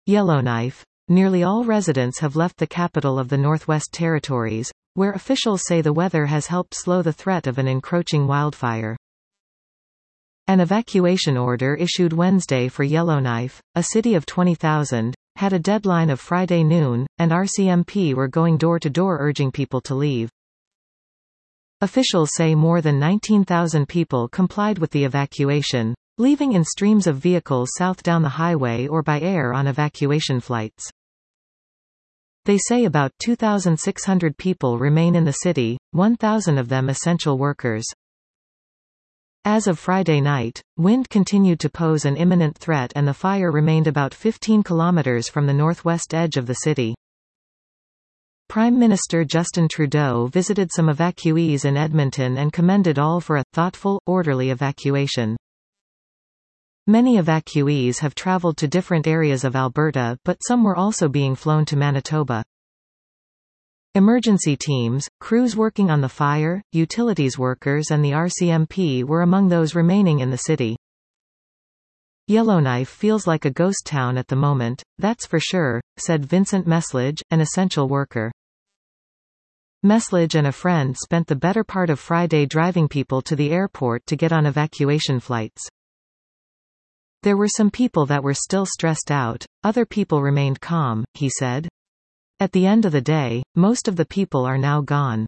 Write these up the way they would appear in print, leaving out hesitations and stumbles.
Yellowknife. Nearly all residents have left the capital of the Northwest Territories, where officials say the weather has helped slow the threat of an encroaching wildfire. An evacuation order issued Wednesday for Yellowknife, a city of 20,000, had a deadline of Friday noon, and RCMP were going door-to-door urging people to leave. Officials say more than 19,000 people complied with the evacuation, leaving in streams of vehicles south down the highway or by air on evacuation flights. They say about 2,600 people remain in the city, 1,000 of them essential workers. As of Friday night, wind continued to pose an imminent threat and the fire remained about 15 kilometers from the northwest edge of the city. Prime Minister Justin Trudeau visited some evacuees in Edmonton and commended all for a thoughtful, orderly evacuation. Many evacuees have traveled to different areas of Alberta, but some were also being flown to Manitoba. Emergency teams, crews working on the fire, utilities workers and the RCMP were among those remaining in the city. Yellowknife feels like a ghost town at the moment, that's for sure, said Vincent Meslage, an essential worker. Meslage and a friend spent the better part of Friday driving people to the airport to get on evacuation flights. There were some people that were still stressed out, other people remained calm, he said. At the end of the day, most of the people are now gone.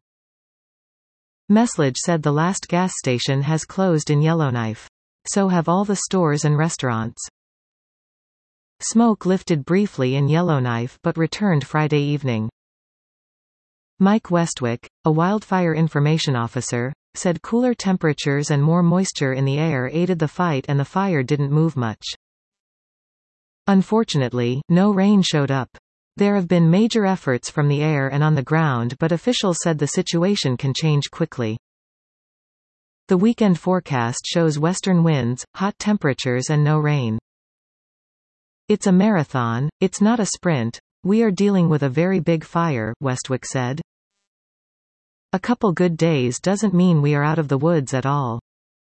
Meslage said the last gas station has closed in Yellowknife. So have all the stores and restaurants. Smoke lifted briefly in Yellowknife but returned Friday evening. Mike Westwick, a wildfire information officer, said cooler temperatures and more moisture in the air aided the fight and the fire didn't move much. Unfortunately, no rain showed up. There have been major efforts from the air and on the ground, but officials said the situation can change quickly. The weekend forecast shows western winds, hot temperatures and no rain. It's a marathon, it's not a sprint. We are dealing with a very big fire, Westwick said. A couple good days doesn't mean we are out of the woods at all.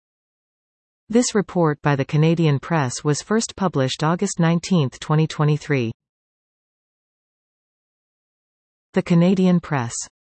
This report by the Canadian Press was first published August 19, 2023. The Canadian Press.